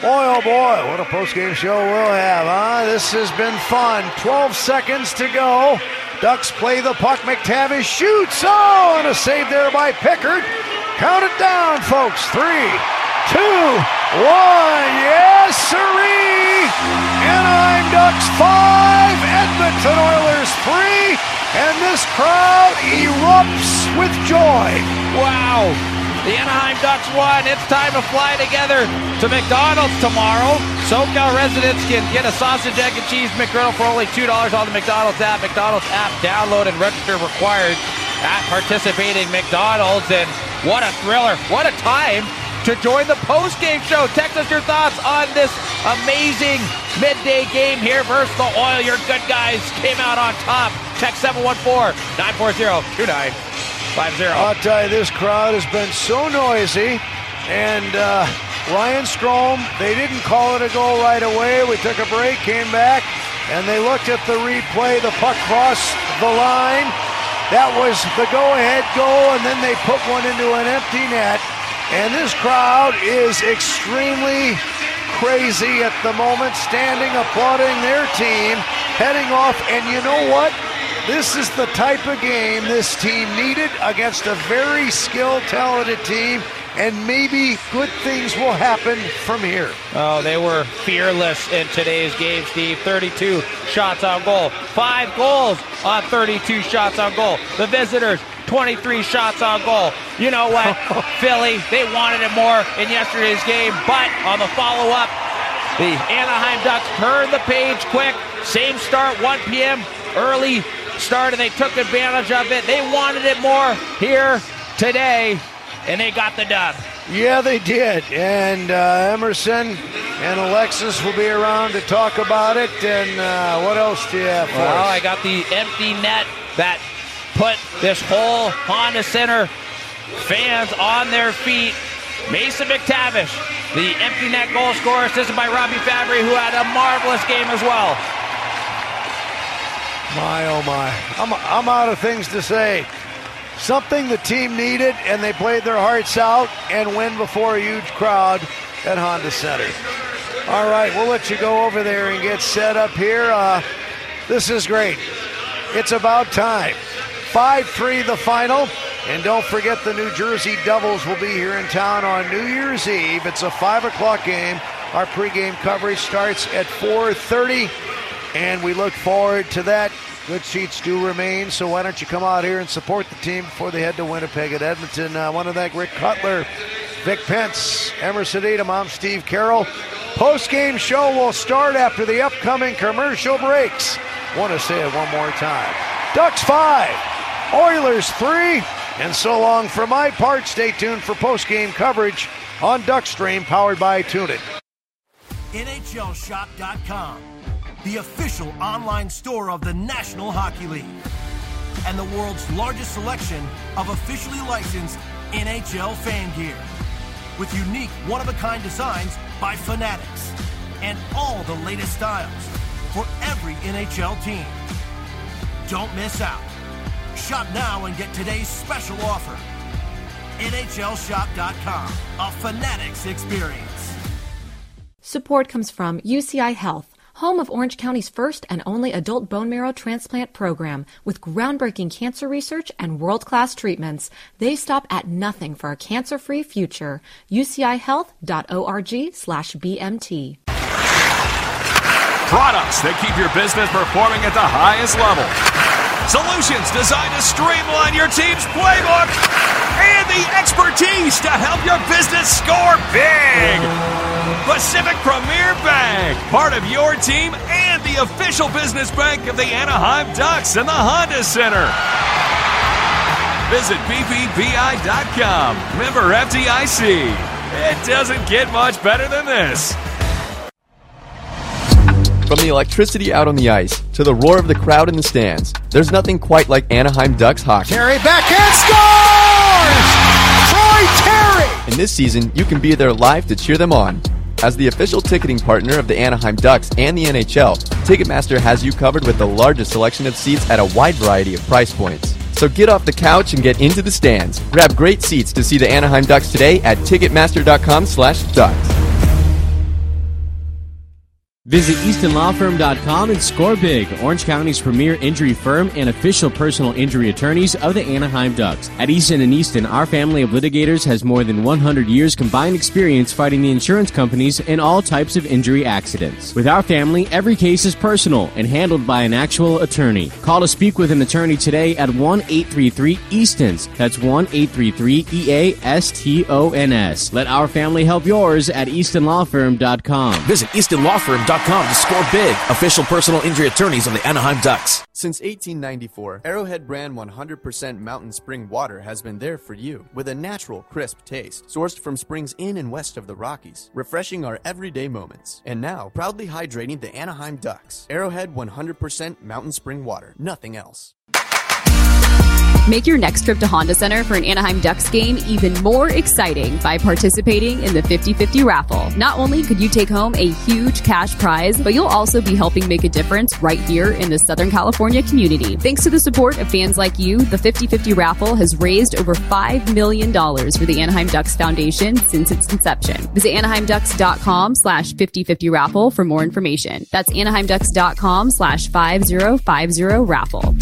Boy, oh boy, what a post-game show we'll have, huh? This has been fun. 12 seconds to go. Ducks play the puck. McTavish shoots. Oh, and a save there by Pickard. Count it down, folks. 3, 2, 1. Yes, sirree! Anaheim Ducks 5, Edmonton Oilers 3, and this crowd erupts with joy. Wow! The Anaheim Ducks won. It's time to fly together to McDonald's tomorrow. SoCal residents can get a sausage, egg, and cheese McGriddle for only $2 on the McDonald's app. McDonald's app download and register required at participating McDonald's. And what a thriller. What a time to join the post-game show. Text us your thoughts on this amazing midday game here versus the Oil. Your good guys came out on top. Text 714-940-2950. I'll tell you, this crowd has been so noisy. And Ryan Strome, they didn't call it a goal right away. We took a break, came back, and they looked at the replay. The puck crossed the line. That was the go-ahead goal, and then they put one into an empty net. And this crowd is extremely crazy at the moment, standing, applauding their team, heading off. And you know what? This is the type of game this team needed against a very skilled, talented team, and maybe good things will happen from here. Oh, they were fearless in today's game, Steve. 32 shots on goal. 5 goals on 32 shots on goal. The visitors, 23 shots on goal. You know what? Philly, they wanted it more in yesterday's game, but on the follow-up, the Anaheim Ducks turned the page quick. Same start, 1 p.m., early start, and they took advantage of it. They wanted it more here today, and they got the dub. Yeah, they did. And Emerson and Alexis will be around to talk about it. And what else do you have for us? I got the empty net that put this whole Honda Center fans on their feet. Mason McTavish, the empty net goal scorer, assisted by Robbie Fabry, who had a marvelous game as well. My, oh my. I'm out of things to say. Something the team needed, and they played their hearts out and win before a huge crowd at Honda Center. All right, we'll let you go over there and get set up here. This is great. It's about time. 5-3 the final. And don't forget the New Jersey Devils will be here in town on New Year's Eve. It's a 5 o'clock game. Our pregame coverage starts at 4:30. And we look forward to that. Good seats do remain, so why don't you come out here and support the team before they head to Winnipeg at Edmonton. I want to thank Rick Cutler, Vic Pence, Emerson Edom. I'm Steve Carroll. Post-game show will start after the upcoming commercial breaks. Want to say it one more time. Ducks 5, Oilers 3, and so long for my part. Stay tuned for post-game coverage on Duckstream, powered by TuneIn. NHLShop.com, the official online store of the National Hockey League, and the world's largest selection of officially licensed NHL fan gear, with unique one-of-a-kind designs by Fanatics, and all the latest styles for every NHL team. Don't miss out. Shop now and get today's special offer. NHLShop.com, a Fanatics experience. Support comes from UCI Health, home of Orange County's first and only adult bone marrow transplant program with groundbreaking cancer research and world-class treatments. They stop at nothing for a cancer-free future. UCIhealth.org/BMT. Products that keep your business performing at the highest level. Solutions designed to streamline your team's playbook. And the expertise to help your business score big. Pacific Premier Bank, part of your team and the official business bank of the Anaheim Ducks and the Honda Center. Visit ppbi.com. Member FDIC. It doesn't get much better than this. From the electricity out on the ice to the roar of the crowd in the stands, there's nothing quite like Anaheim Ducks hockey. Terry backhand scores! Troy Terry! And this season, you can be there live to cheer them on. As the official ticketing partner of the Anaheim Ducks and the NHL, Ticketmaster has you covered with the largest selection of seats at a wide variety of price points. So get off the couch and get into the stands. Grab great seats to see the Anaheim Ducks today at Ticketmaster.com/Ducks. Visit EastonLawFirm.com and score big, Orange County's premier injury firm and official personal injury attorneys of the Anaheim Ducks. At Easton & Easton, our family of litigators has more than 100 years combined experience fighting the insurance companies in all types of injury accidents. With our family, every case is personal and handled by an actual attorney. Call to speak with an attorney today at 1-833-EASTONS. That's 1-833-EASTONS. Let our family help yours at EastonLawFirm.com. Visit EastonLawFirm.com to score big. Official personal injury attorneys of the Anaheim Ducks. Since 1894, Arrowhead brand 100% Mountain Spring water has been there for you with a natural, crisp taste, sourced from springs in and west of the Rockies, refreshing our everyday moments. And now, proudly hydrating the Anaheim Ducks. Arrowhead 100% Mountain Spring water, nothing else. Make your next trip to Honda Center for an Anaheim Ducks game even more exciting by participating in the 50-50 raffle. Not only could you take home a huge cash prize, but you'll also be helping make a difference right here in the Southern California community. Thanks to the support of fans like you, the 50-50 raffle has raised over $5 million for the Anaheim Ducks Foundation since its inception. Visit AnaheimDucks.com/5050 raffle for more information. That's AnaheimDucks.com/5050 raffle.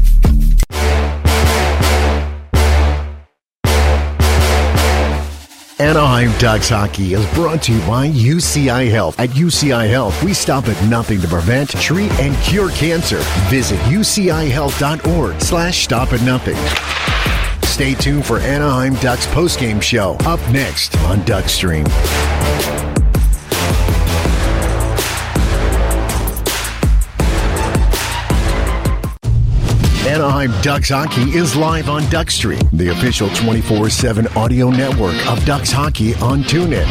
Anaheim Ducks hockey is brought to you by UCI Health. At UCI Health, we stop at nothing to prevent, treat, and cure cancer. Visit UCIHealth.org/stop-at-nothing. Stay tuned for Anaheim Ducks postgame show up next on Duckstream. Anaheim Ducks hockey is live on Duckstream, the official 24/7 audio network of Ducks hockey on TuneIn.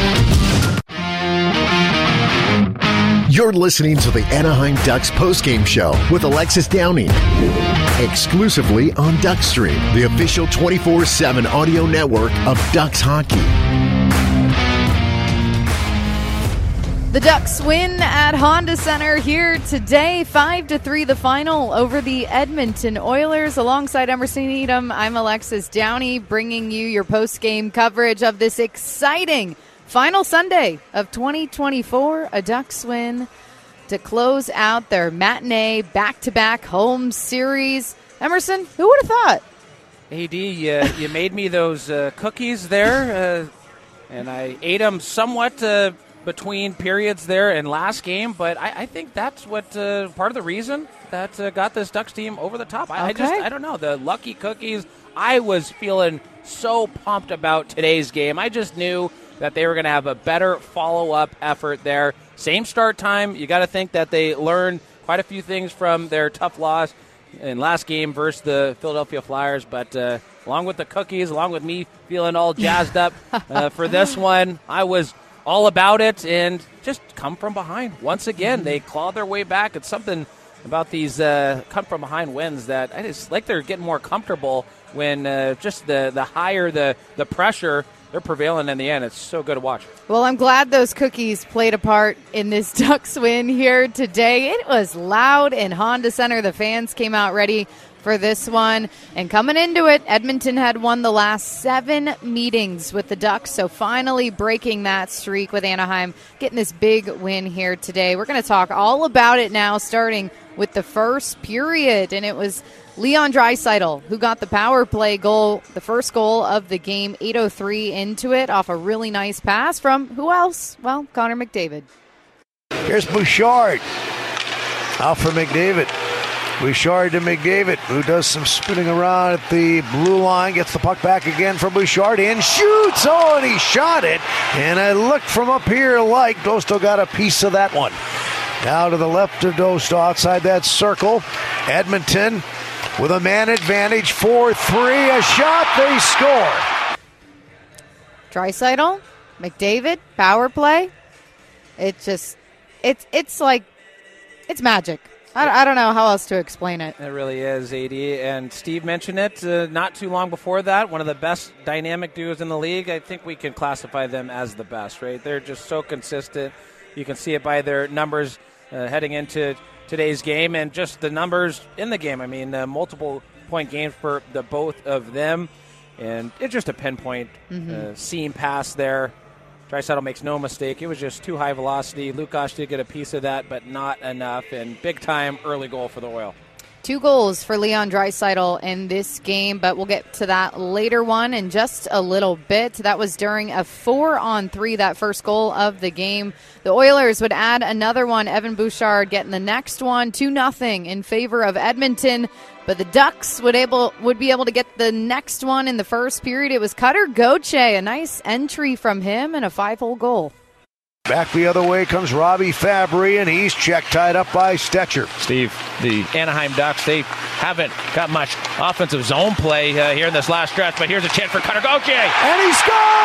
You're listening to the Anaheim Ducks postgame show with Alexis Downing, exclusively on Duckstream, the official 24/7 audio network of Ducks hockey. The Ducks win at Honda Center here today, 5-3 the final over the Edmonton Oilers. Alongside Emerson Edom, I'm Alexis Downey, bringing you your post-game coverage of this exciting final Sunday of 2024. A Ducks win to close out their matinee back-to-back home series. Emerson, who would have thought? AD, you made me those cookies there, and I ate them somewhat between periods there in last game, but I think that's what part of the reason that got this Ducks team over the top. I don't know, the lucky cookies. I was feeling so pumped about today's game. I just knew that they were going to have a better follow-up effort there. Same start time. You got to think that they learned quite a few things from their tough loss in last game versus the Philadelphia Flyers, but along with the cookies, along with me feeling all jazzed up for this one, I was all about it, and just come from behind. Once again, they claw their way back. It's something about these come-from-behind wins that I just like. They're getting more comfortable when just the higher the pressure, they're prevailing in the end. It's so good to watch. Well, I'm glad those cookies played a part in this Ducks win here today. It was loud in Honda Center. The fans came out ready for this one. And coming into it, Edmonton had won the last 7 meetings with the Ducks, so finally breaking that streak with Anaheim, getting this big win here today. We're going to talk all about it now, starting with the first period, and it was Leon Draisaitl who got the power play goal, the first goal of the game, 8:03 into it, off a really nice pass from who else? Well, Connor McDavid. Here's Bouchard out for McDavid. Bouchard to McDavid, who does some spinning around at the blue line, gets the puck back again for Bouchard and shoots. Oh, and he shot it. And I looked from up here like Dosto got a piece of that one. Now to the left of Dosto, outside that circle. Edmonton with a man advantage, 4-3. A shot, they score. Draisaitl, McDavid, power play. It's like, it's magic. I don't know how else to explain it. It really is, AD. And Steve mentioned it not too long before that. One of the best dynamic duos in the league. I think we can classify them as the best, right? They're just so consistent. You can see it by their numbers heading into today's game and just the numbers in the game. I mean, multiple point games for the both of them. And it's just a pinpoint seam pass there. Draisaitl makes no mistake. It was just too high velocity. Lukasz did get a piece of that, but not enough. And big-time early goal for the Oil. 2 goals for Leon Draisaitl in this game, but we'll get to that later one in just a little bit. That was during a 4-on-3, that first goal of the game. The Oilers would add another one. Evan Bouchard getting the next one, 2-0 in favor of Edmonton. But the Ducks would be able to get the next one in the first period. It was Cutter Gauthier, a nice entry from him and a 5-hole goal. Back the other way comes Robbie Fabry, and he's checked tied up by Stetcher. Steve, the Anaheim Ducks, they haven't got much offensive zone play here in this last stretch, but here's a chance for Cutter Gauthier. And he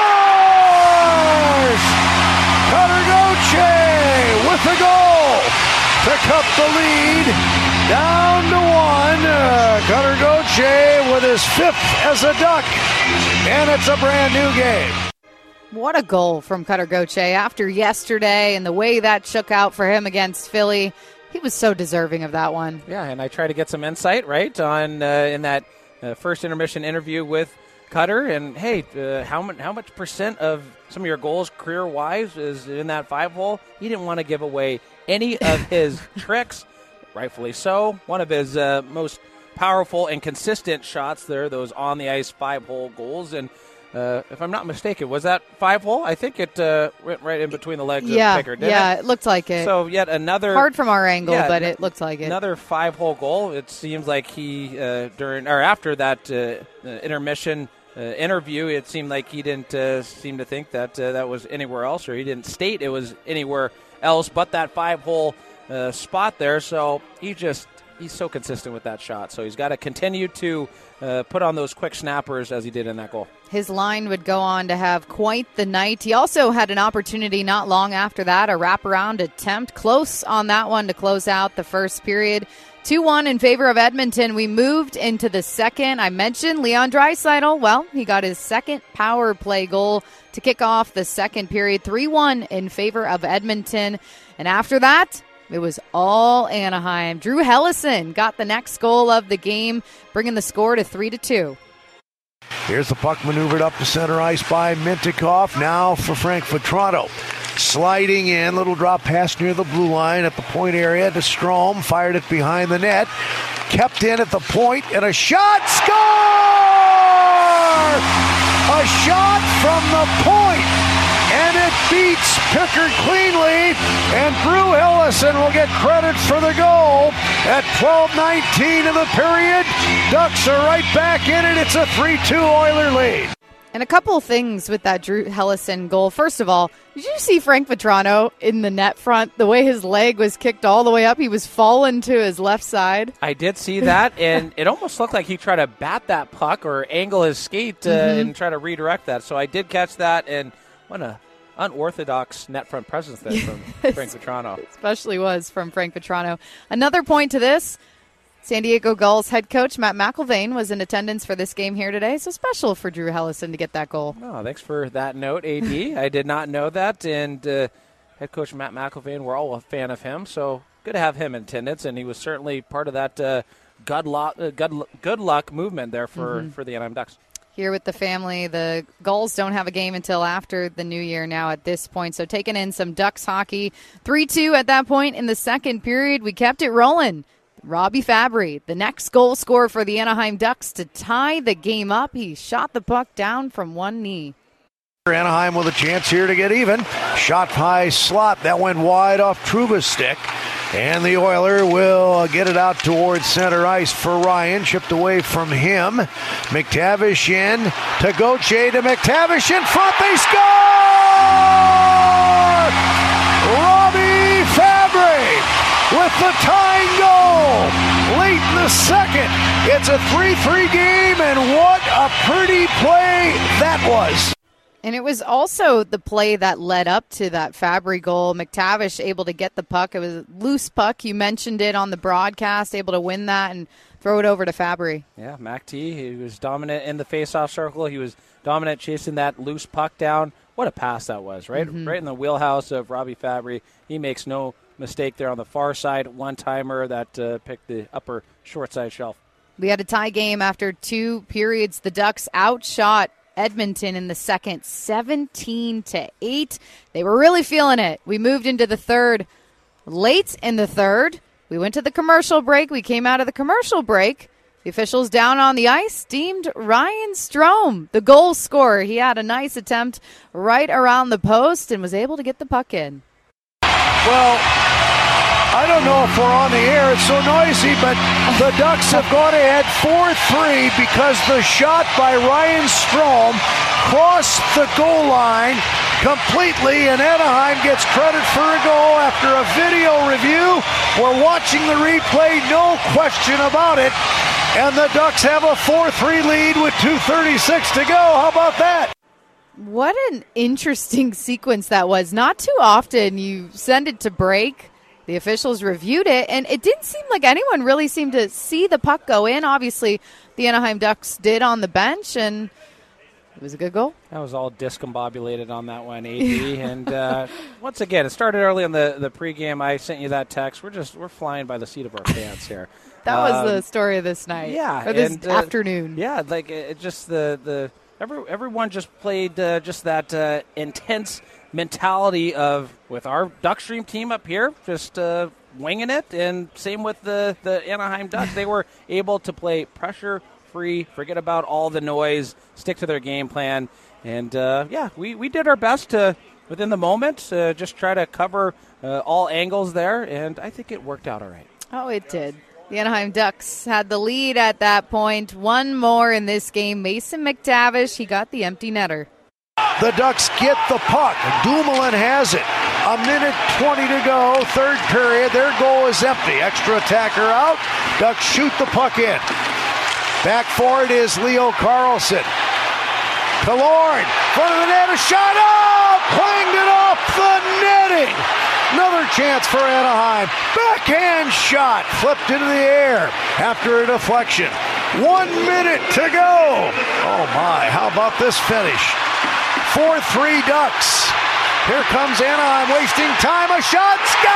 scores! Cutter Gauthier with the goal to cut the lead down to 1. Cutter Gauthier with his 5th as a Duck, and it's a brand new game. What a goal from Cutter Gauthier after yesterday and the way that shook out for him against Philly. He was so deserving of that one. Yeah, and I try to get some insight, right, on in that first intermission interview with Cutter. And, hey, how much percent of some of your goals career-wise is in that 5-hole? He didn't want to give away any of his tricks, rightfully so. One of his most powerful and consistent shots there, those on-the-ice 5-hole goals. And if I'm not mistaken, was that 5-hole? I think it went right in between the legs of Pickard, didn't it? Yeah, it looked like it. So yet another... Hard from our angle, but it looked like it. Another 5-hole goal. It seems like he, after that intermission interview, it seemed like he didn't seem to think that that was anywhere else, or he didn't state it was anywhere else but that 5-hole spot there. So he's so consistent with that shot. So he's got to continue to put on those quick snappers as he did in that goal. His line would go on to have quite the night. He also had an opportunity not long after that, a wraparound attempt. Close on that one to close out the first period. 2-1 in favor of Edmonton. We moved into the second. I mentioned Leon Draisaitl. Well, he got his second power play goal to kick off the second period. 3-1 in favor of Edmonton. And after that, it was all Anaheim. Drew Helleson got the next goal of the game, bringing the score to 3-2. Here's the puck maneuvered up to center ice by Mintyukov. Now for Frank Vatrano. Sliding in, little drop pass near the blue line at the point area to Strome. Fired it behind the net. Kept in at the point, and a shot. Score! A shot from the point, and it beats Pickard cleanly, and Drew Helleson will get credit for the goal at 12:19 in the period. Ducks are right back in it. It's a 3-2 Oiler lead. And a couple of things with that Drew Helleson goal. First of all, did you see Frank Vatrano in the net front? The way his leg was kicked all the way up, he was falling to his left side. I did see that, and it almost looked like he tried to bat that puck or angle his skate and try to redirect that. So I did catch that, and what a unorthodox net front presence there from Frank Vatrano. Especially was from Frank Vatrano. Another point to this, San Diego Gulls head coach Matt McIlvaine was in attendance for this game here today, so special for Drew Helleson to get that goal. Oh, thanks for that note, AD. I did not know that, and head coach Matt McIlvaine, we're all a fan of him, so good to have him in attendance, and he was certainly part of that good luck movement there for the Anaheim Ducks. Here with the family, the Gulls don't have a game until after the new year now at this point, so taking in some Ducks hockey. 3-2 at that point in the second period. We kept it rolling. Robbie Fabry, the next goal scorer for the Anaheim Ducks to tie the game up. He shot the puck down from one knee. Anaheim with a chance here to get even. Shot high slot. That went wide off Trouba's stick. And the Oiler will get it out towards center ice for Ryan. Chipped away from him. McTavish in to Gauthier to McTavish in front. They score! Robbie Fabry with the tying goal late in the second. It's a 3-3 game, and what a pretty play that was. And it was also the play that led up to that Fabry goal. McTavish able to get the puck. It was a loose puck. You mentioned it on the broadcast, able to win that and throw it over to Fabry. Yeah, Mac T, he was dominant in the faceoff circle. He was dominant chasing that loose puck down. What a pass that was, right? Right in the wheelhouse of Robbie Fabry. He makes no mistake there on the far side. One-timer that picked the upper short side shelf. We had a tie game after 2 periods. The Ducks outshot Edmonton in the second, 17-8. They were really feeling it. We moved into the third. Late in the third, we went to the commercial break. We came out of the commercial break. The officials down on the ice deemed Ryan Strome the goal scorer. He had a nice attempt right around the post and was able to get the puck in. Well, I don't know if we're on the air. It's so noisy, but the Ducks have gone ahead 4-3 because the shot by Ryan Strome crossed the goal line completely, and Anaheim gets credit for a goal after a video review. We're watching the replay, no question about it, and the Ducks have a 4-3 lead with 2:36 to go. How about that? What an interesting sequence that was. Not too often you send it to break. The officials reviewed it, and it didn't seem like anyone really seemed to see the puck go in. Obviously, the Anaheim Ducks did on the bench, and it was a good goal. That was all discombobulated on that one, AD. And once again, it started early in the pregame. I sent you that text. We're flying by the seat of our pants here. That was the story of this night. Yeah, or this afternoon. Yeah, like it just everyone just played just that intense mentality of with our Duckstream team up here, just winging it, and same with the Anaheim Ducks. They were able to play pressure-free, forget about all the noise, stick to their game plan, and we did our best to, within the moment, just try to cover all angles there, and I think it worked out all right. Oh, it did. The Anaheim Ducks had the lead at that point. One more in this game. Mason McTavish, he got the empty netter. The Ducks get the puck. Dumoulin has it. A minute 20 to go. Third period. Their goal is empty. Extra attacker out. Ducks shoot the puck in. Back for it is Leo Carlson. Killorn, front of the net, a shot up! Clanged it off the netting. Another chance for Anaheim. Backhand shot. Flipped into the air after a deflection. 1 minute to go. Oh my, how about this finish? 4-3 Ducks. Here comes Anaheim wasting time. A shot.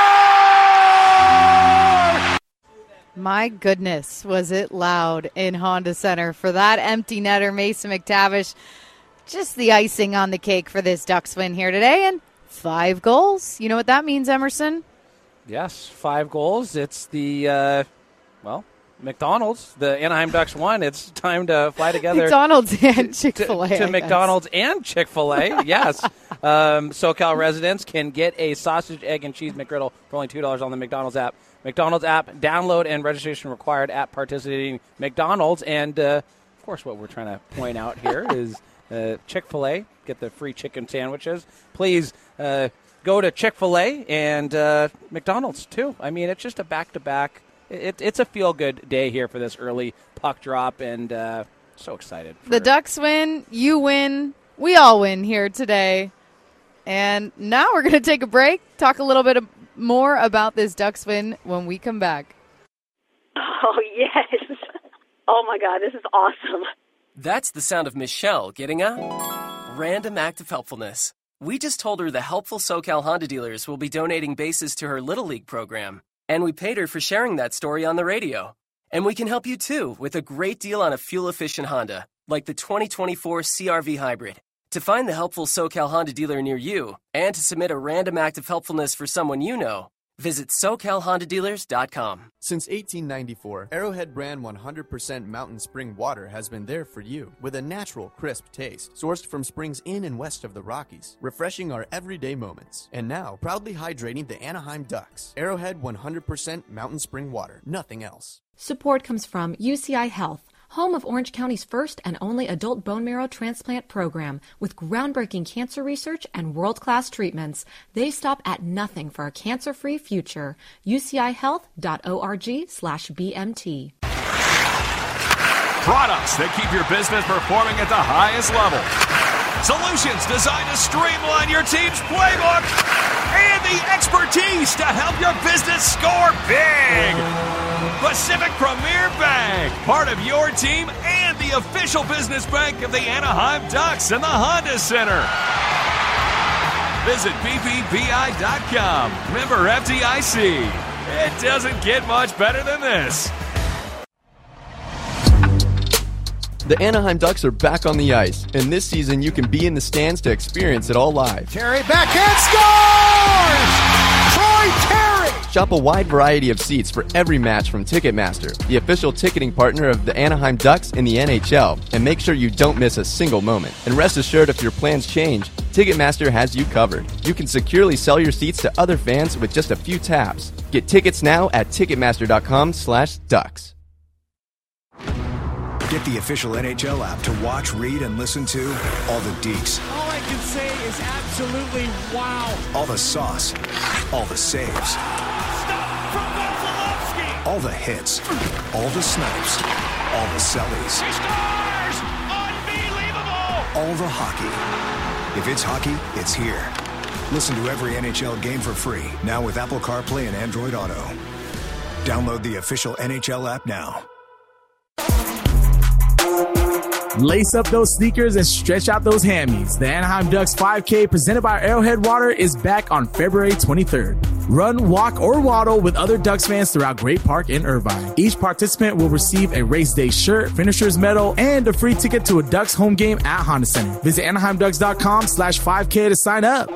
Score! My goodness, was it loud in Honda Center for that empty netter, Mason McTavish. Just the icing on the cake for this Ducks win here today, and 5 goals. You know what that means, Emerson? Yes, 5 goals. It's the, McDonald's. The Anaheim Ducks won. It's time to fly together. McDonald's and Chick-fil-A. To McDonald's and Chick-fil-A, yes. SoCal residents can get a sausage, egg, and cheese McGriddle for only $2 on the McDonald's app. McDonald's app, download and registration required at participating McDonald's. And, of course, what we're trying to point out here is Chick-fil-A. Get the free chicken sandwiches. Please go to Chick-fil-A and McDonald's, too. I mean, it's just a back-to-back. It's a feel-good day here for this early puck drop, and so excited. The Ducks win, you win, we all win here today. And now we're going to take a break, talk a little bit more about this Ducks win when we come back. Oh, yes. Oh, my God, this is awesome. That's the sound of Michelle getting a random act of helpfulness. We just told her the helpful SoCal Honda dealers will be donating bases to her Little League program. And we paid her for sharing that story on the radio. And we can help you, too, with a great deal on a fuel-efficient Honda, like the 2024 CR-V Hybrid. To find the helpful SoCal Honda dealer near you and to submit a random act of helpfulness for someone you know, visit SoCalHondaDealers.com. Since 1894, Arrowhead brand 100% Mountain Spring water has been there for you with a natural, crisp taste, sourced from springs in and west of the Rockies, refreshing our everyday moments. And now, proudly hydrating the Anaheim Ducks. Arrowhead 100% Mountain Spring water, nothing else. Support comes from UCI Health, home of Orange County's first and only adult bone marrow transplant program with groundbreaking cancer research and world-class treatments. They stop at nothing for a cancer-free future. UCIhealth.org/BMT. Products that keep your business performing at the highest level. Solutions designed to streamline your team's playbook. And the expertise to help your business score big. Pacific Premier Bank, part of your team and the official business bank of the Anaheim Ducks and the Honda Center. Visit ppbi.com. Member FDIC. It doesn't get much better than this. The Anaheim Ducks are back on the ice, and this season you can be in the stands to experience it all live. Terry backhand scores! Troy Terry! Shop a wide variety of seats for every match from Ticketmaster, the official ticketing partner of the Anaheim Ducks and the NHL, and make sure you don't miss a single moment. And rest assured, if your plans change, Ticketmaster has you covered. You can securely sell your seats to other fans with just a few taps. Get tickets now at Ticketmaster.com/Ducks. Get the official NHL app to watch, read, and listen to all the deeks. All I can say is absolutely wow. All the sauce. All the saves. Stop from Vasilevsky. All the hits. All the snipes. All the sellies. He scores! Unbelievable! All the hockey. If it's hockey, it's here. Listen to every NHL game for free, now with Apple CarPlay and Android Auto. Download the official NHL app now. Lace up those sneakers and stretch out those hammies. The Anaheim Ducks 5K presented by Arrowhead Water is back on February 23rd. Run, walk, or waddle with other Ducks fans throughout Great Park in Irvine. Each participant will receive a race day shirt, finisher's medal, and a free ticket to a Ducks home game at Honda Center. Visit AnaheimDucks.com/5K to sign up.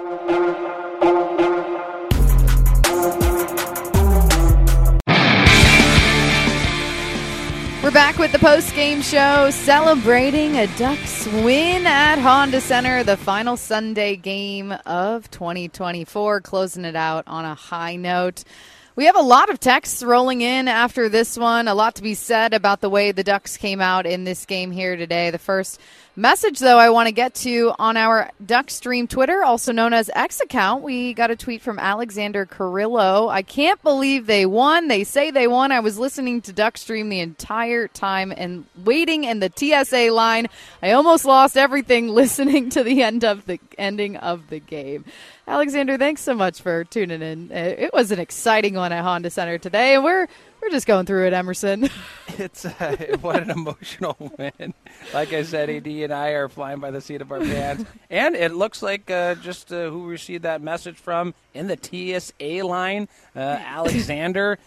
We're back with the post-game show celebrating a Ducks win at Honda Center, the final Sunday game of 2024, closing it out on a high note. We have a lot of texts rolling in after this one, a lot to be said about the way the Ducks came out in this game here today. The first message, though, I want to get to on our Duckstream Twitter, also known as X account. We got a tweet from Alexander Carrillo. I can't believe they won. They say they won. I was listening to Duckstream the entire time and waiting in the TSA line. I almost lost everything listening to the ending of the game. Alexander, thanks so much for tuning in. It was an exciting one at Honda Center today, and we're just going through it, Emerson. It's what an emotional win. Like I said, AD and I are flying by the seat of our pants. And it looks like just who we received that message from in the TSA line, Alexander.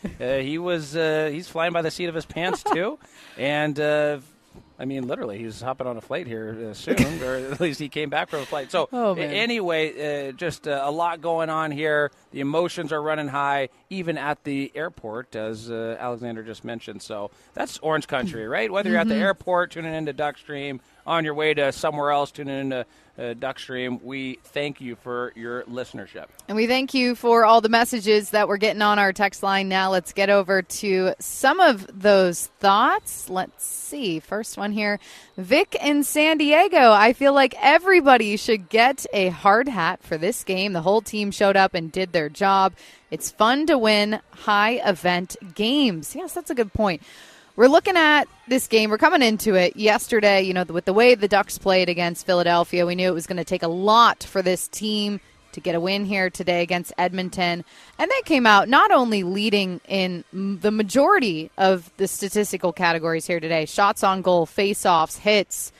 He's flying by the seat of his pants, too. And I mean, literally, he's hopping on a flight here soon, or at least he came back from a flight. So anyway, just a lot going on here. The emotions are running high, even at the airport, as Alexander just mentioned. So that's Orange Country, right? Whether you're at the airport, tuning into Duckstream, on your way to somewhere else, tuning into Duckstream, we thank you for your listenership. And we thank you for all the messages that we're getting on our text line now. Let's get over to some of those thoughts. Let's see. First one here. Vic in San Diego. I feel like everybody should get a hard hat for this game. The whole team showed up and did their job. It's fun to win high-event games. Yes, that's a good point. We're looking at this game. We're coming into it yesterday, with the way the Ducks played against Philadelphia. We knew it was going to take a lot for this team to get a win here today against Edmonton. And they came out not only leading in the majority of the statistical categories here today, shots on goal, face-offs, hits,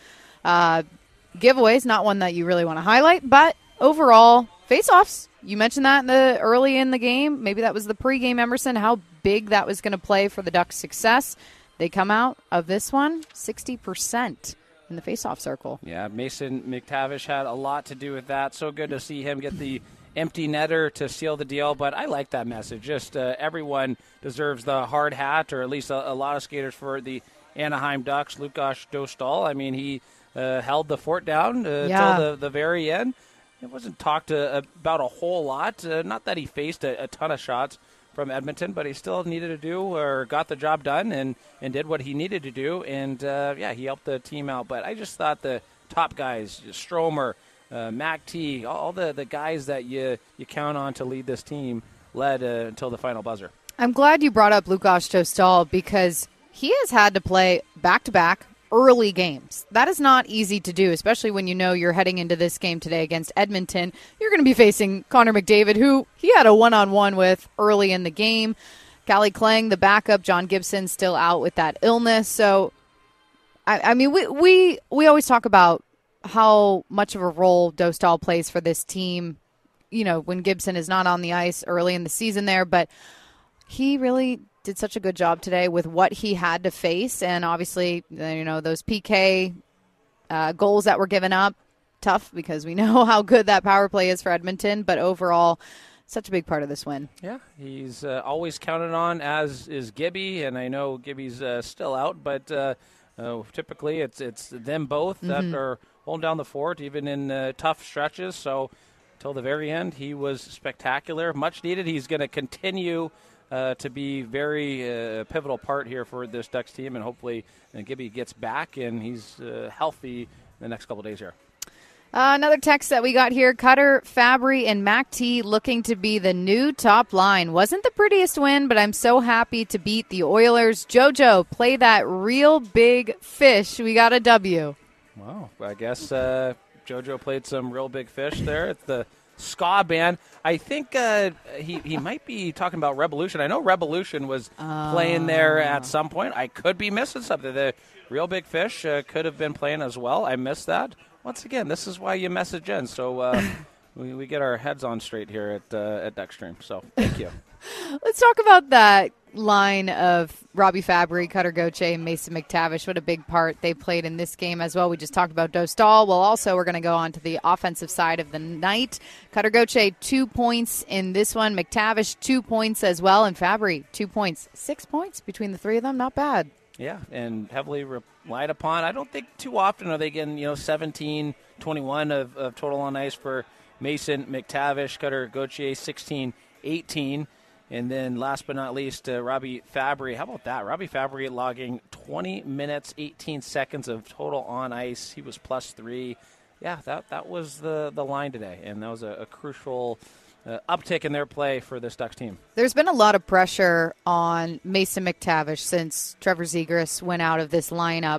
giveaways, not one that you really want to highlight, but overall, face-offs. You mentioned that early in the game. Maybe that was the pregame, Emerson, how big that was going to play for the Ducks' success. They come out of this one 60% in the faceoff circle. Yeah, Mason McTavish had a lot to do with that. So good to see him get the empty netter to seal the deal. But I like that message. Just everyone deserves the hard hat, or at least a lot of skaters for the Anaheim Ducks. Lukas Dostal, I mean, he held the fort down until the very end. It wasn't talked about a whole lot. Not that he faced a ton of shots from Edmonton, but he still needed to do or got the job done and did what he needed to do. And, he helped the team out. But I just thought the top guys, Stromer, Mac T, all the guys that you count on to lead this team led until the final buzzer. I'm glad you brought up Lukas Dostal because he has had to play back-to-back early games. That is not easy to do, especially when you know you're heading into this game today against Edmonton. You're going to be facing Connor McDavid, who he had a one-on-one with early in the game. Calle Klang, the backup. John Gibson still out with that illness. So, I mean, we always talk about how much of a role Dostal plays for this team, when Gibson is not on the ice early in the season there, but he really did such a good job today with what he had to face. And obviously, those PK goals that were given up, tough because we know how good that power play is for Edmonton. But overall, such a big part of this win. Yeah, he's always counted on, as is Gibby. And I know Gibby's still out, but typically it's them both that are holding down the fort, even in tough stretches. So until the very end, he was spectacular, much needed. He's going to continue to be very pivotal part here for this Ducks team, and hopefully Gibby gets back and he's healthy in the next couple of days here. Another text that we got here, Cutter, Fabry, and Mac T looking to be the new top line. Wasn't the prettiest win, but I'm so happy to beat the Oilers. JoJo, play that real big fish. We got a W. Wow, I guess JoJo played some real big fish there at the ska band. I think he might be talking about Revolution. I know Revolution was playing there at some point. I could be missing something. The real big fish could have been playing as well. I missed that. Once again, this is why you message in, so we get our heads on straight here at Duckstream. So thank you. Let's talk about that line of Robbie Fabry, Cutter Gauthier, and Mason McTavish. What a big part they played in this game as well. We just talked about Dostal. Well, also we're going to go on to the offensive side of the night. Cutter Gauthier, 2 points in this one. McTavish, 2 points as well. And Fabry, 2 points. 6 points between the three of them. Not bad. Yeah, and heavily relied upon. I don't think too often are they getting 17, 21 of total on ice for Mason McTavish. Cutter Gauthier, 16, 18. And then last but not least, Robbie Fabry. How about that? Robbie Fabry logging 20 minutes, 18 seconds of total on ice. He was +3. Yeah, that was the line today, and that was a crucial uptick in their play for this Ducks team. There's been a lot of pressure on Mason McTavish since Trevor Zegras went out of this lineup.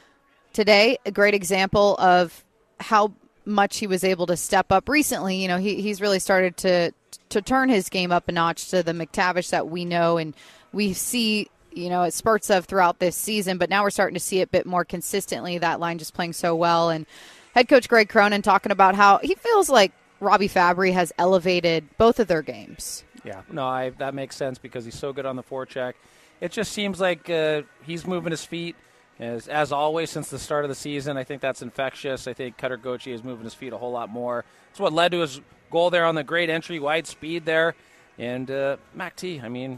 Today, a great example of how much he was able to step up recently. He's really started to turn his game up a notch to the McTavish that we know and we see, at spurts of throughout this season, but now we're starting to see it a bit more consistently, that line just playing so well. And head coach Greg Cronin talking about how he feels like Robbie Fabry has elevated both of their games. Yeah, no, that makes sense because he's so good on the forecheck. It just seems like he's moving his feet, as always, since the start of the season. I think that's infectious. I think Cutter Gauthier is moving his feet a whole lot more. It's what led to his goal there on the great entry, wide speed there. And Mac T,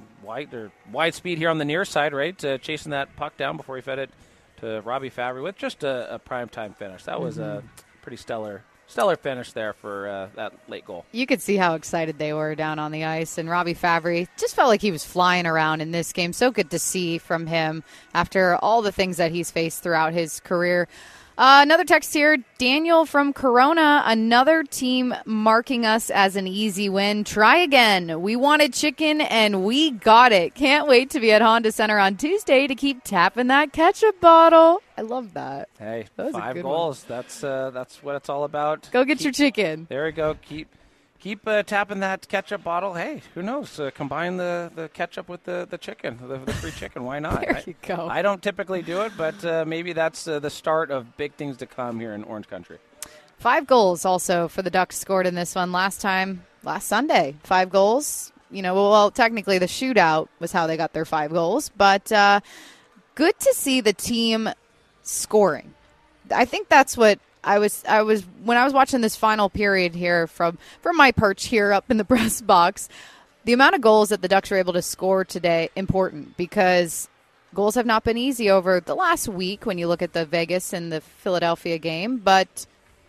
wide speed here on the near side, right? Chasing that puck down before he fed it to Robbie Fabry with just a primetime finish. That was a pretty stellar finish there for that late goal. You could see how excited they were down on the ice, and Robbie Fabry just felt like he was flying around in this game. So good to see from him after all the things that he's faced throughout his career. Another text here, Daniel from Corona, another team marking us as an easy win. Try again. We wanted chicken, and we got it. Can't wait to be at Honda Center on Tuesday to keep tapping that ketchup bottle. I love that. Hey, 5 goals. One. That's what it's all about. Go get your chicken. There we go. Keep tapping that ketchup bottle. Hey, who knows? Combine the ketchup with the chicken, the free chicken. Why not? There you go. I don't typically do it, but maybe that's the start of big things to come here in Orange Country. 5 goals also for the Ducks scored in this one last Sunday. 5 goals. Well, technically the shootout was how they got their 5 goals, but good to see the team scoring. I think that's what I was when I was watching this final period here from my perch here up in the press box. The amount of goals that the Ducks were able to score today, important, because goals have not been easy over the last week when you look at the Vegas and the Philadelphia game, but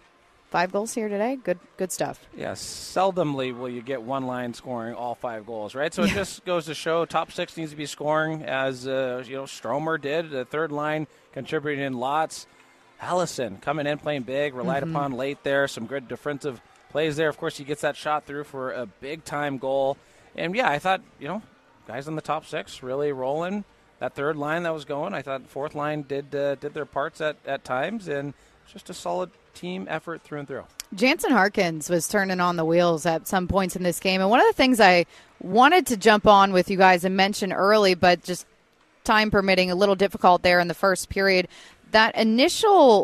5 goals here today, good stuff. Yeah, seldomly will you get one line scoring all 5 goals, right? So it just goes to show top 6 needs to be scoring, as Stromer did, the third line contributing in lots. Allison coming in, playing big, relied upon late there. Some good defensive plays there. Of course, he gets that shot through for a big-time goal. And, yeah, I thought, guys in the top 6 really rolling. That third line that was going, I thought the fourth line did their parts at times. And just a solid team effort through and through. Jansen Harkins was turning on the wheels at some points in this game. And one of the things I wanted to jump on with you guys and mention early, but just time permitting, a little difficult there in the first period, that initial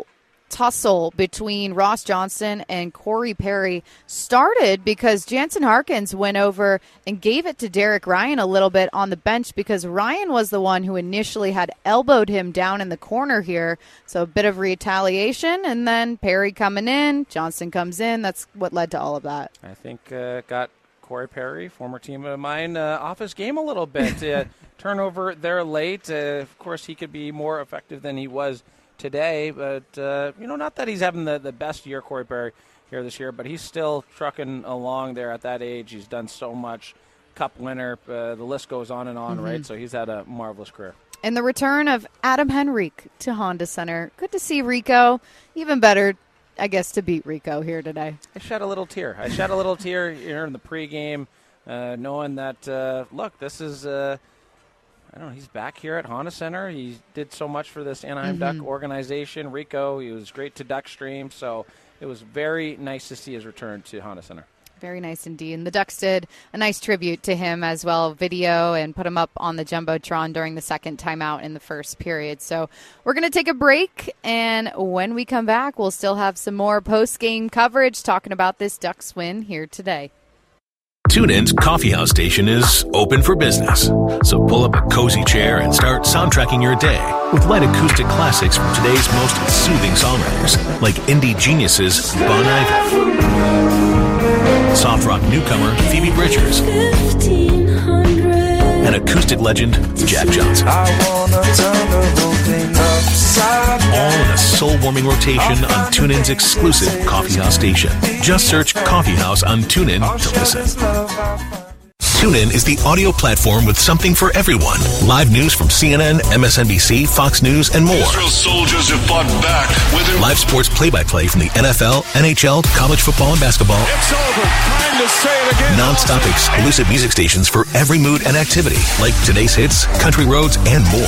tussle between Ross Johnston and Corey Perry started because Jansen Harkins went over and gave it to Derek Ryan a little bit on the bench because Ryan was the one who initially had elbowed him down in the corner here. So a bit of retaliation, and then Perry coming in, Johnston comes in. That's what led to all of that. I think got Corey Perry, former team of mine, off his game a little bit. Turnover there late. Of course, he could be more effective than he was today, but not that he's having the best year, Corey Perry, here this year, but he's still trucking along there at that age. He's done so much. Cup winner, the list goes on and on, right? So he's had a marvelous career. And the return of Adam Henrique to Honda Center. Good to see Rico. Even better, I guess, to beat Rico here today. I shed a little tear. Here in the pregame, knowing that, look, this is I don't know, he's back here at Honda Center. He did so much for this Anaheim Duck organization. Rico, he was great to Duckstream, so it was very nice to see his return to Honda Center. Very nice indeed. And the Ducks did a nice tribute to him as well, video, and put him up on the Jumbotron during the second timeout in the first period. So we're going to take a break, and when we come back, we'll still have some more post-game coverage talking about this Ducks win here today. TuneIn's Coffeehouse station is open for business. So pull up a cozy chair and start soundtracking your day with light acoustic classics from today's most soothing songwriters, like indie geniuses Bon Iver, soft rock newcomer Phoebe Bridgers, and acoustic legend Jack Johnson. All in a soul-warming rotation on TuneIn's exclusive Coffeehouse station. Just search Coffeehouse on TuneIn to listen. TuneIn is the audio platform with something for everyone. Live news from CNN, MSNBC, Fox News, and more. Israel soldiers have fought back with it. Live sports play-by-play from the NFL, NHL, college football, and basketball. It's over. Time to say it again. Non-stop exclusive music stations for every mood and activity, like today's hits, country roads, and more.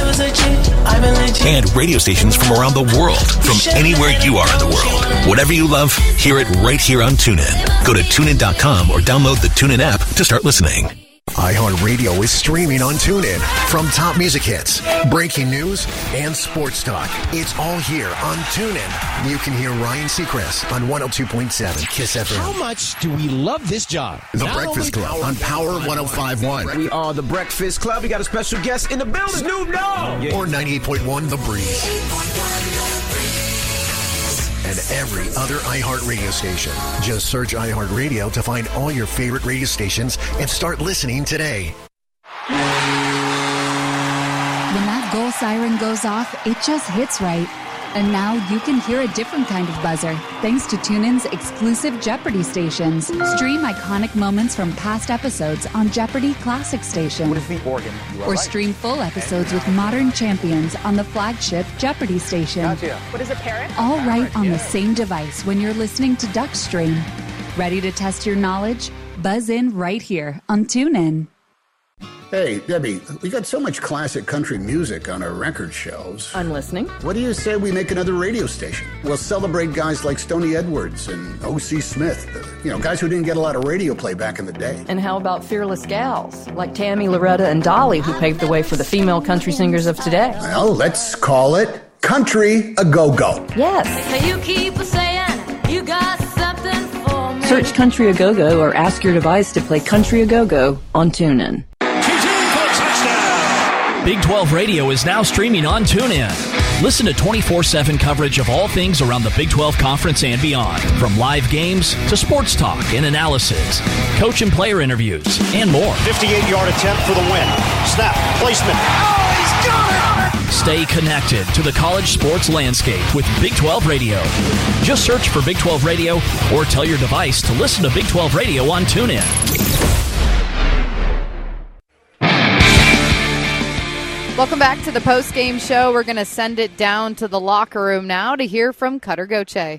And radio stations from around the world, from anywhere you are in the world. Whatever you love, hear it right here on TuneIn. Go to TuneIn.com or download the TuneIn app to start listening. iHeartRadio is streaming on TuneIn. From top music hits, breaking news, and sports talk. It's all here on TuneIn. You can hear Ryan Seacrest on 102.7 KISS FM. How much do we love this job? The Breakfast Club on Power 105.1. We are the Breakfast Club. We got a special guest in the building. Snoop Dogg! Or 98.1 The Breeze. And every other iHeartRadio station. Just search iHeartRadio to find all your favorite radio stations and start listening today. When that goal siren goes off, it just hits right. And now you can hear a different kind of buzzer, thanks to TuneIn's exclusive Jeopardy stations. Stream iconic moments from past episodes on Jeopardy Classic Station. What is the organ? Or stream full episodes with modern champions on the flagship Jeopardy station. Gotcha. What is a parrot? All right on the same device when you're listening to Duckstream. Ready to test your knowledge? Buzz in right here on TuneIn. Hey, Debbie, we got so much classic country music on our record shelves. I'm listening. What do you say we make another radio station? We'll celebrate guys like Stoney Edwards and O.C. Smith, guys who didn't get a lot of radio play back in the day. And how about fearless gals like Tammy, Loretta, and Dolly, who paved the way for the female country singers of today? Well, let's call it Country A Go-Go. Yes. You keep saying you got something for me. Search Country A Go-Go or ask your device to play Country A Go-Go on TuneIn. Big 12 Radio is now streaming on TuneIn. Listen to 24/7 coverage of all things around the Big 12 Conference and beyond. From live games to sports talk and analysis, coach and player interviews, and more. 58-yard attempt for the win. Snap, placement. Oh, he's got it! Stay connected to the college sports landscape with Big 12 Radio. Just search for Big 12 Radio or tell your device to listen to Big 12 Radio on TuneIn. Welcome back to the post-game show. We're going to send it down to the locker room now to hear from Cutter Gauthier.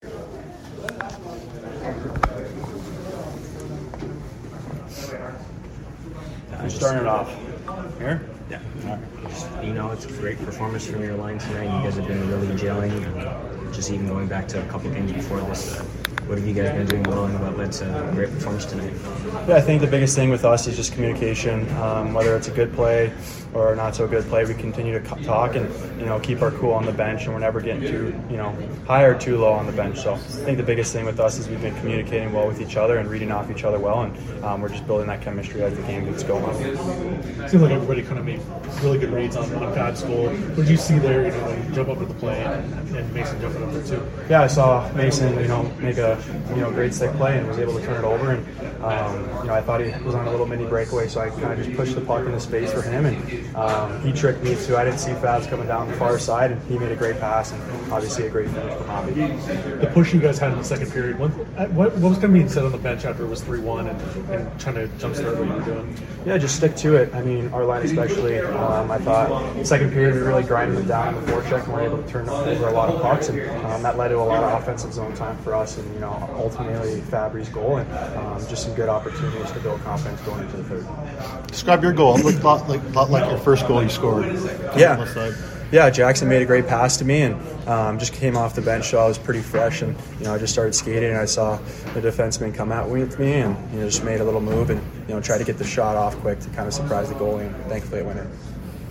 Who's starting it off? Here? Yeah. All right. It's a great performance from your line tonight. You guys have been really gelling. Just even going back to a couple games before this, what have you guys been doing well and what led to a great performance tonight? Yeah, I think the biggest thing with us is just communication. Whether it's a good play or not so good play, we continue to talk and keep our cool on the bench, and we're never getting too high or too low on the bench. So I think the biggest thing with us is we've been communicating well with each other and reading off each other well, and we're just building that chemistry as the game gets going. It seems like everybody kind of made really good reads on Pat's goal. What did you see there? When you jump up at the play and Mason jumping up there too. Yeah, I saw Mason, make a great stick play and was able to turn it over. And I thought he was on a little mini breakaway, so I kind of just pushed the puck into space for him, and he tricked me too. I didn't see Faz coming down the far side, and he made a great pass and obviously a great finish from Hobby. The push you guys had in the second period, what was going to be said on the bench after it was 3-1 and trying to jumpstart what you were doing? Yeah, just stick to it. I mean, our line especially, I thought second period we really grinded them down in the forecheck and were able to turn over a lot of pucks, and that led to a lot of offensive zone time for us, and ultimately Fabry's goal, and just some good opportunities to build confidence going into the third. Describe your goal. It looked a lot like your first goal you scored. Yeah, Jackson made a great pass to me, and just came off the bench, so I was pretty fresh, and I just started skating, and I saw the defenseman come out with me, and just made a little move, and tried to get the shot off quick to kind of surprise the goalie, and thankfully it went in.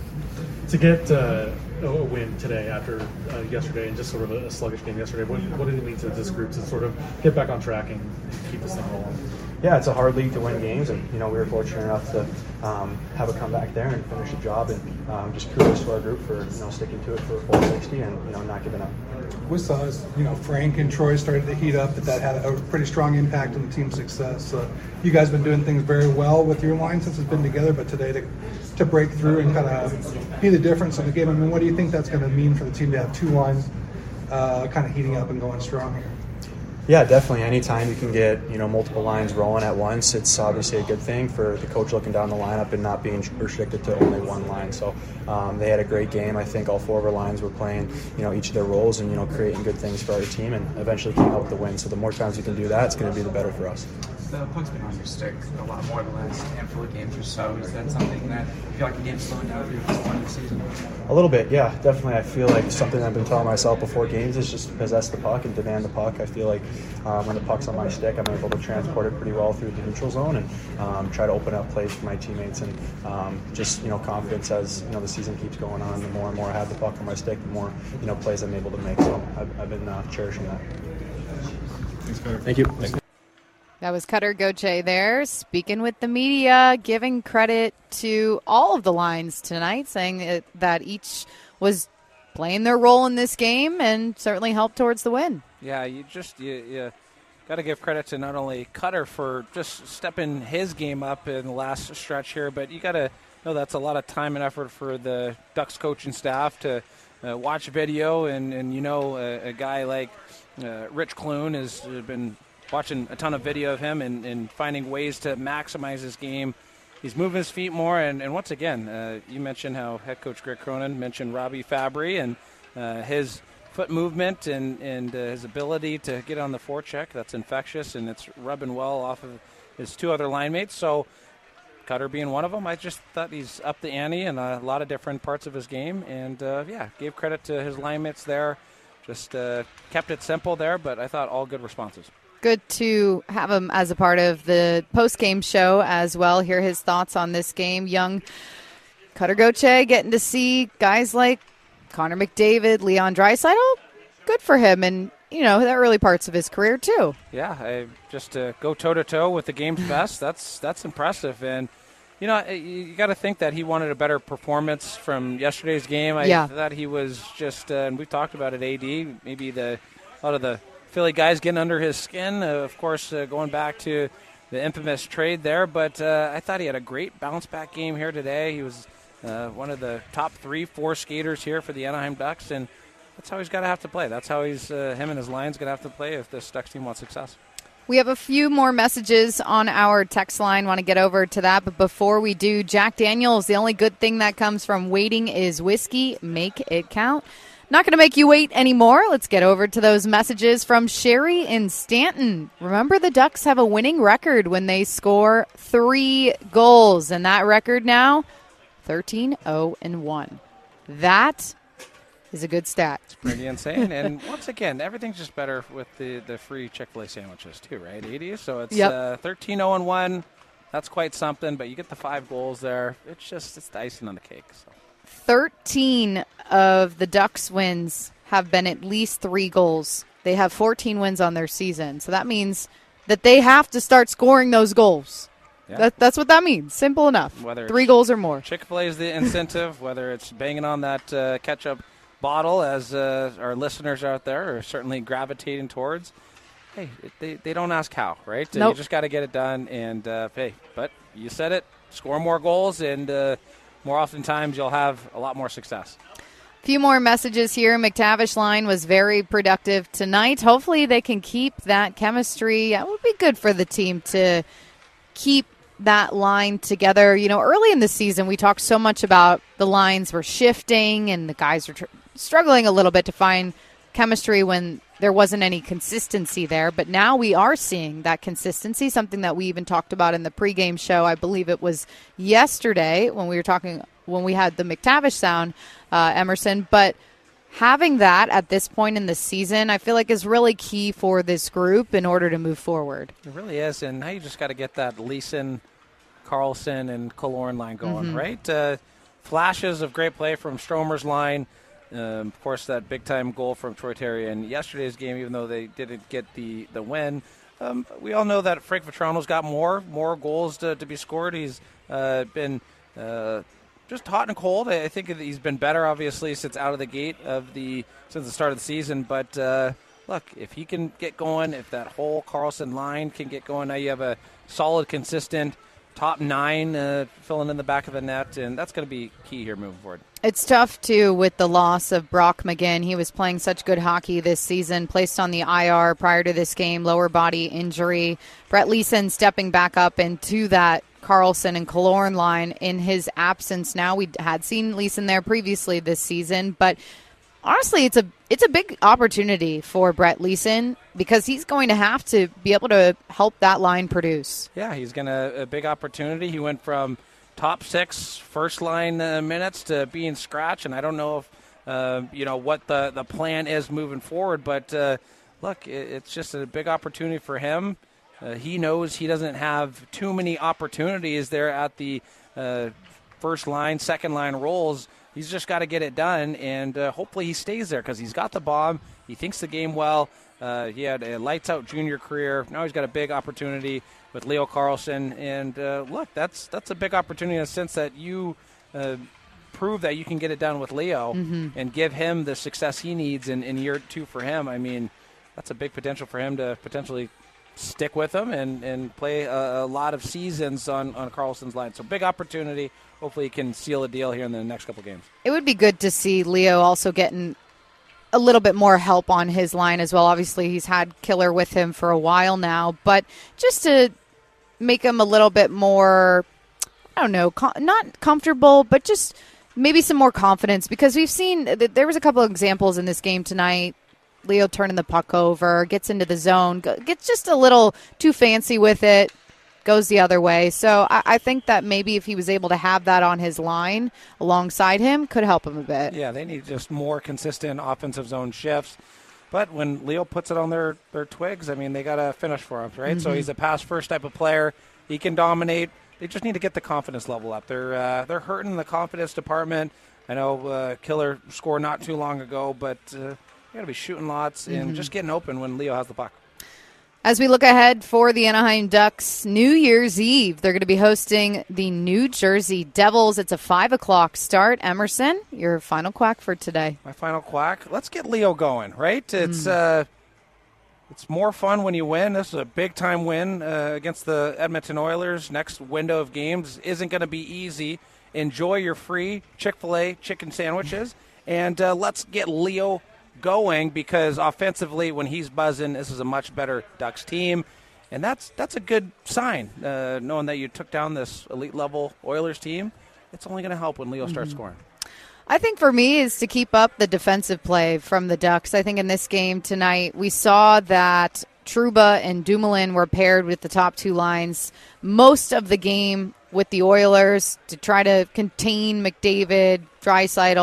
To get a win today after yesterday and just sort of a sluggish game yesterday, what did it mean to this group to sort of get back on track and keep this thing rolling? Yeah, it's a hard league to win games, and we were fortunate enough to have a comeback there and finish the job, and just kudos to our group for sticking to it for a full 60 and not giving up. We saw Frank and Troy started to heat up, that had a pretty strong impact on the team's success. You guys have been doing things very well with your line since it's been together, but today to break through and kind of be the difference in the game. I mean, what do you think that's going to mean for the team to have two lines kind of heating up and going strong here? Yeah, definitely. Anytime you can get multiple lines rolling at once, it's obviously a good thing for the coach looking down the lineup and not being restricted to only one line. So they had a great game. I think all four of our lines were playing each of their roles and creating good things for our team, and eventually came out with the win. So the more times we can do that, it's going to be the better for us. The puck's been on your stick a lot more the last handful of games or so. Is that something that you feel like the game's slowing down for you at this point of the season? A little bit, yeah, definitely. I feel like something I've been telling myself before games is just possess the puck and demand the puck. I feel like when the puck's on my stick, I'm able to transport it pretty well through the neutral zone and try to open up plays for my teammates, and just confidence as the season keeps going on. The more and more I have the puck on my stick, the more plays I'm able to make. So I've been cherishing that. Thanks, Cutter. Thank you. Thanks. That was Cutter Gauthier there, speaking with the media, giving credit to all of the lines tonight, saying that each was playing their role in this game and certainly helped towards the win. Yeah, you got to give credit to not only Cutter for just stepping his game up in the last stretch here, but you got to know that's a lot of time and effort for the Ducks coaching staff to watch video, and a guy like Rich Clune has been watching a ton of video of him and finding ways to maximize his game. He's moving his feet more, and once again, you mentioned how head coach Greg Cronin mentioned Robbie Fabry and his foot movement and his ability to get on the forecheck. That's infectious, and it's rubbing well off of his two other line mates. So Cutter being one of them, I just thought he's up the ante in a lot of different parts of his game, and gave credit to his line mates there. Just kept it simple there, but I thought all good responses. Good to have him as a part of the post-game show as well. Hear his thoughts on this game. Young Cutter Gauthier getting to see guys like Connor McDavid, Leon Draisaitl. Good for him, and the early parts of his career too. Yeah, just to go toe-to-toe with the game's best, that's impressive. And you got to think that he wanted a better performance from yesterday's game. I thought he was just, and we've talked about it, AD, maybe a lot of the Philly guys getting under his skin, of course, going back to the infamous trade there. But I thought he had a great bounce-back game here today. He was one of the top 3-4 skaters here for the Anaheim Ducks, and that's how he's got to have to play. That's how him and his line's going to have to play if this Ducks team wants success. We have a few more messages on our text line. Want to get over to that, but before we do, Jack Daniels, the only good thing that comes from waiting is whiskey. Make it count. Not going to make you wait anymore. Let's get over to those messages from Sherry in Stanton. Remember, the Ducks have a winning record when they score 3 goals, and that record now, 13-0-1. That is a good stat. It's pretty insane. And once again, everything's just better with the free Chick-fil-A sandwiches too, right, Edie? So it's 13-0-1. That's quite something, but you get the 5 goals there. It's the icing on the cake. So. 13 of the Ducks' wins have been at least 3 goals. They have 14 wins on their season. So that means that they have to start scoring those goals. Yeah. That's what that means. Simple enough. Whether 3 goals or more. Chick-fil-A is the incentive, whether it's banging on that ketchup bottle, as our listeners out there are certainly gravitating towards. Hey, they don't ask how, right? Nope. You just got to get it done. And, hey, but you said it. Score more goals, and more oftentimes you'll have a lot more success. A few more messages here. McTavish line was very productive tonight. Hopefully they can keep that chemistry. That would be good for the team to keep that line together. You know, early in the season, we talked so much about the lines were shifting and the guys were struggling a little bit to find chemistry when there wasn't any consistency there. But now we are seeing that consistency, something that we even talked about in the pregame show. I believe it was yesterday when we had the McTavish sound, Emerson. But having that at this point in the season, I feel like is really key for this group in order to move forward. It really is. And now you just got to get that Leeson, Carlson, and Killorn line going, right? Flashes of great play from Stromer's line. Of course, that big-time goal from Troy Terry in yesterday's game, even though they didn't get the win. We all know that Frank Vetrano's got more goals to be scored. He's been just hot and cold. I think he's been better, obviously, since out of the gate since the start of the season. But, look, if he can get going, if that whole Carlson line can get going, now you have a solid, consistent top 9 filling in the back of the net, and that's going to be key here moving forward. It's tough, too, with the loss of Brock McGinn. He was playing such good hockey this season, placed on the IR prior to this game, lower body injury. Brett Leeson stepping back up into that Carlson and Killorn line in his absence now. We had seen Leeson there previously this season, but honestly, it's a big opportunity for Brett Leeson because he's going to have to be able to help that line produce. Yeah, he's going to a big opportunity. He went from top 6 first-line minutes to being scratch, and I don't know if what the plan is moving forward, but look, it's just a big opportunity for him. He knows he doesn't have too many opportunities there at the first-line, second-line roles. He's just got to get it done, and hopefully he stays there because he's got the bomb. He thinks the game well. He had a lights-out junior career. Now he's got a big opportunity with Leo Carlson. And, look, that's a big opportunity in the sense that you prove that you can get it done with Leo and give him the success he needs in year 2 for him. I mean, that's a big potential for him to potentially stick with him and play a lot of seasons on Carlson's line. So big opportunity. Hopefully he can seal a deal here in the next couple games. It would be good to see Leo also getting a little bit more help on his line as well. Obviously, he's had Killer with him for a while now, but just to make him a little bit more, I don't know, not comfortable, but just maybe some more confidence, because we've seen there was a couple of examples in this game tonight. Leo turning the puck over, gets into the zone, gets just a little too fancy with it, goes the other way. So I think that maybe if he was able to have that on his line alongside him, could help him a bit. Yeah, they need just more consistent offensive zone shifts. But when Leo puts it on their twigs, I mean, they got to finish for him, right? So he's a pass-first type of player. He can dominate. They just need to get the confidence level up. They're hurting the confidence department. I know Killer scored not too long ago, but you got to be shooting lots and just getting open when Leo has the puck. As we look ahead for the Anaheim Ducks, New Year's Eve, they're going to be hosting the New Jersey Devils. It's a 5 o'clock start. Emerson, your final quack for today. My final quack? Let's get Leo going, right? It's more fun when you win. This is a big-time win against the Edmonton Oilers. Next window of games isn't going to be easy. Enjoy your free Chick-fil-A chicken sandwiches, and let's get Leo going, because offensively, when he's buzzing, this is a much better Ducks team, and that's a good sign. Knowing that you took down this elite level Oilers team, it's only going to help when Leo starts scoring. I think for me is to keep up the defensive play from the Ducks. I think in this game tonight, we saw that Trouba and Dumoulin were paired with the top 2 lines most of the game with the Oilers to try to contain McDavid, Draisaitl,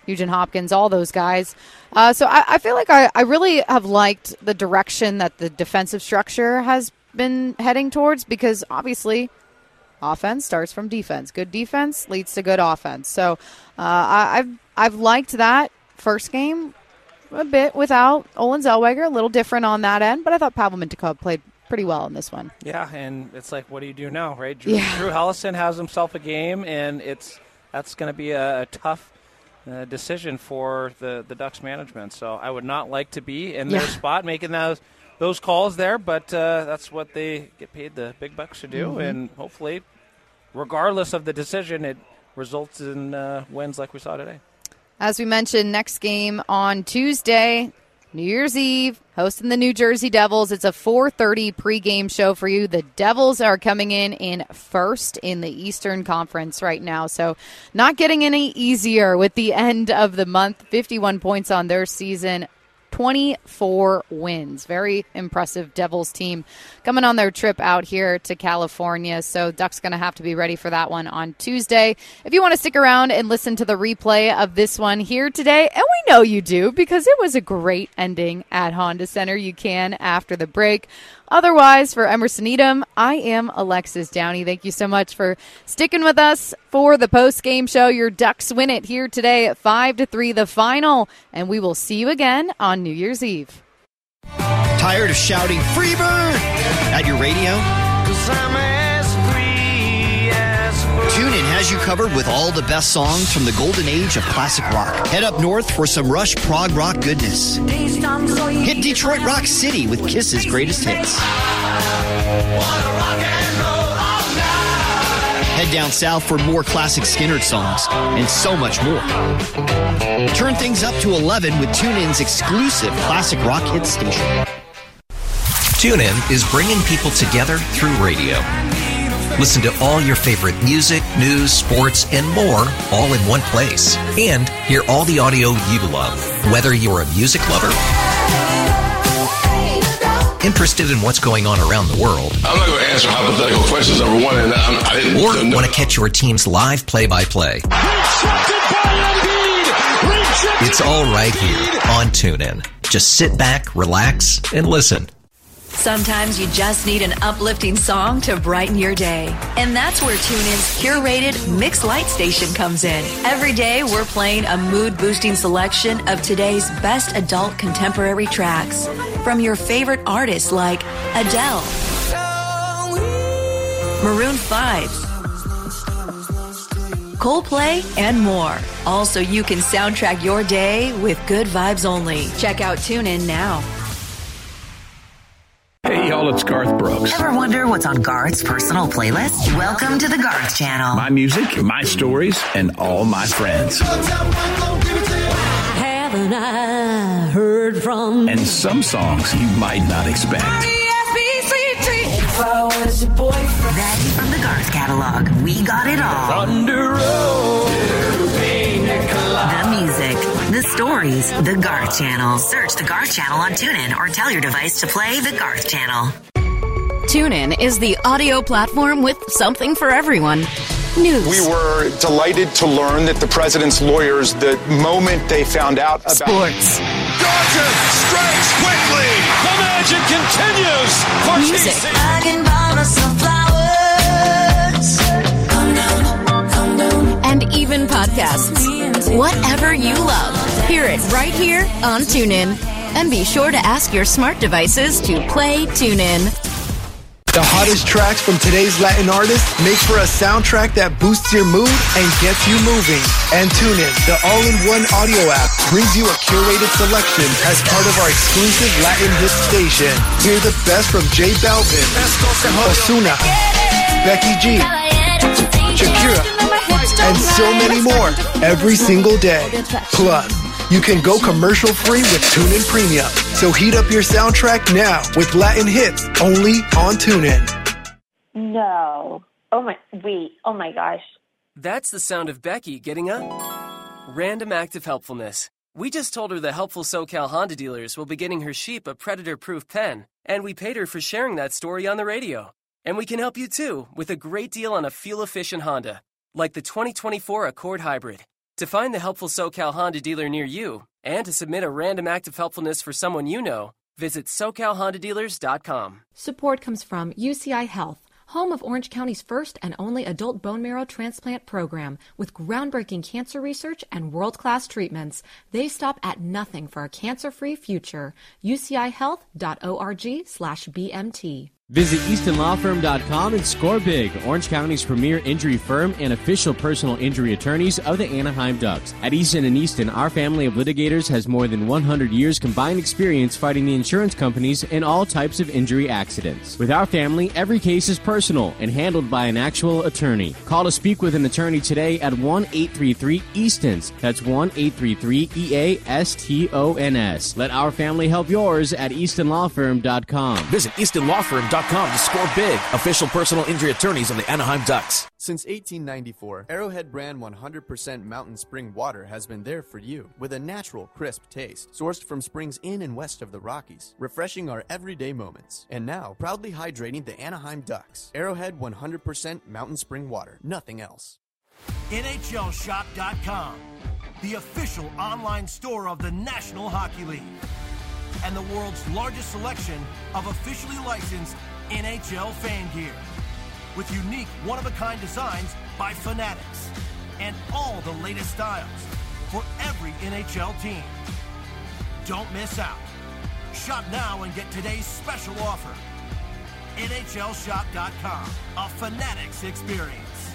Nugent Hopkins, all those guys. So I feel like I really have liked the direction that the defensive structure has been heading towards, because obviously offense starts from defense. Good defense leads to good offense. So I've liked that first game a bit without Olin Zellweger, a little different on that end, but I thought Pavel Mintyukov played pretty well in this one. Yeah, and it's like, what do you do now, right? Drew Yeah. Helleson has himself a game, and that's going to be a tough decision for the Ducks management. So I would not like to be in their spot making those calls there, but that's what they get paid the big bucks to do, and hopefully, regardless of the decision, it results in wins like we saw today. As we mentioned, next game on Tuesday, New Year's Eve, hosting the New Jersey Devils. It's a 4:30 pregame show for you. The Devils are coming in first in the Eastern Conference right now, so not getting any easier with the end of the month. 51 points on their season, 24 wins. Very impressive Devils team coming on their trip out here to California. So Ducks going to have to be ready for that one on Tuesday. If you want to stick around and listen to the replay of this one here today, and we know you do because it was a great ending at Honda Center, you can after the break. Otherwise, for Emerson Edom, I am Alexis Downey. Thank you so much for sticking with us for the post-game show. Your Ducks win it here today at 5-3, the final, and we will see you again on New Year's Eve. Tired of shouting Freebird at your radio? TuneIn has you covered with all the best songs from the golden age of classic rock. Head up north for some Rush prog rock goodness. Hit Detroit Rock City with Kiss's greatest hits. Head down south for more classic Skynyrd songs and so much more. Turn things up to 11 with TuneIn's exclusive classic rock hit station. TuneIn is bringing people together through radio. Listen to all your favorite music, news, sports, and more all in one place. And hear all the audio you love, whether you're a music lover, interested in what's going on around the world, I'm not going to answer hypothetical questions, number one, and or want to catch your team's live play-by-play. It's all right here on TuneIn. Just sit back, relax, and listen. Sometimes you just need an uplifting song to brighten your day. And that's where TuneIn's curated Mix Light station comes in. Every day, we're playing a mood-boosting selection of today's best adult contemporary tracks from your favorite artists like Adele, Maroon 5, Coldplay, and more. All so you can soundtrack your day with good vibes only. Check out TuneIn now. Hey, y'all, it's Garth Brooks. Ever wonder what's on Garth's personal playlist? Welcome to the Garth Channel. My music, my stories, and all my friends. Haven't I heard from? And some songs you might not expect. If I was your boyfriend. Then from the Garth catalog, we got it all. Thunder Road. The music, the stories, the Garth Channel. Search the Garth Channel on TuneIn or tell your device to play the Garth Channel. TuneIn is the audio platform with something for everyone. News. We were delighted to learn that the president's lawyers, the moment they found out about sports. Dodger strikes quickly. The magic continues for Music. TC. I can buy myself flowers. Come down. And even podcasts. Whatever you love, hear it right here on TuneIn. And be sure to ask your smart devices to play TuneIn. The hottest tracks from today's Latin artists make for a soundtrack that boosts your mood and gets you moving. And TuneIn, the all-in-one audio app, brings you a curated selection as part of our exclusive Latin hit station. Hear the best from J Balvin, Ozuna, Becky G, Shakira, and so many more every single day. Plus, you can go commercial-free with TuneIn Premium. So heat up your soundtrack now with Latin hits only on TuneIn. No. Oh my gosh. That's the sound of Becky getting up. Random act of helpfulness. We just told her the helpful SoCal Honda dealers will be getting her Sheep a predator-proof pen, and we paid her for sharing that story on the radio. And we can help you too with a great deal on a fuel-efficient Honda, like the 2024 Accord Hybrid. To find the helpful SoCal Honda dealer near you and to submit a random act of helpfulness for someone you know, visit SoCalHondaDealers.com. Support comes from UCI Health, home of Orange County's first and only adult bone marrow transplant program with groundbreaking cancer research and world-class treatments. They stop at nothing for a cancer-free future. UCIHealth.org/BMT. Visit EastonLawFirm.com and score big. Orange County's premier injury firm and official personal injury attorneys of the Anaheim Ducks. At Easton & Easton, our family of litigators has more than 100 years combined experience fighting the insurance companies in all types of injury accidents. With our family, every case is personal and handled by an actual attorney. Call to speak with an attorney today at 1-833-EASTONS. That's 1-833-EASTONS. Let our family help yours at EastonLawFirm.com. Visit EastonLawFirm.com to score big. Official personal injury attorneys of the Anaheim Ducks. Since 1894, Arrowhead brand 100% mountain spring water has been there for you with a natural, crisp taste, sourced from springs in and west of the Rockies, refreshing our everyday moments. And now, proudly hydrating the Anaheim Ducks. Arrowhead 100% mountain spring water, nothing else. NHLShop.com, the official online store of the National Hockey League, and the world's largest selection of officially licensed NHL fan gear, with unique one-of-a-kind designs by Fanatics and all the latest styles for every NHL team. Don't miss out. Shop now and get today's special offer. NHLShop.com, a Fanatics experience.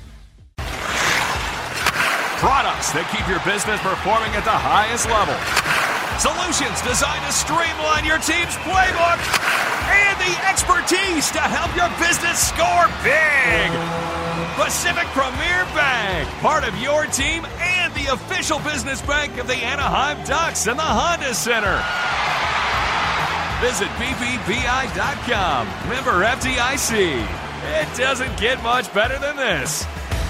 Products that keep your business performing at the highest level. Solutions designed to streamline your team's playbook. And the expertise to help your business score big. Pacific Premier Bank, part of your team and the official business bank of the Anaheim Ducks and the Honda Center. Visit BBBI.com. Member FDIC. It doesn't get much better than this.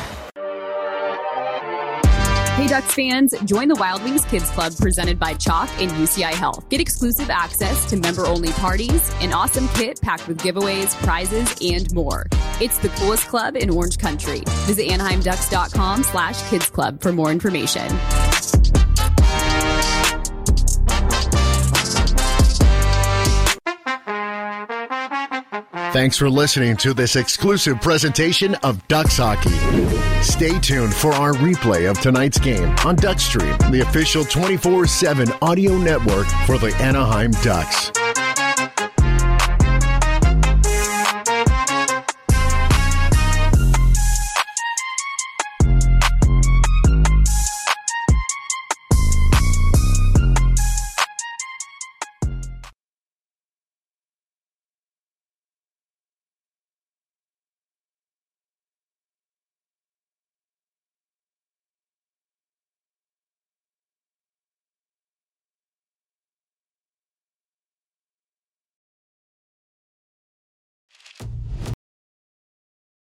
Hey Ducks fans, join the Wild Wings Kids Club presented by Chalk and UCI Health. Get exclusive access to member-only parties, an awesome kit packed with giveaways, prizes, and more. It's the coolest club in Orange Country. Visit AnaheimDucks.com/Kids Club for more information. Thanks for listening to this exclusive presentation of Ducks Hockey. Stay tuned for our replay of tonight's game on DuckStream, the official 24/7 audio network for the Anaheim Ducks.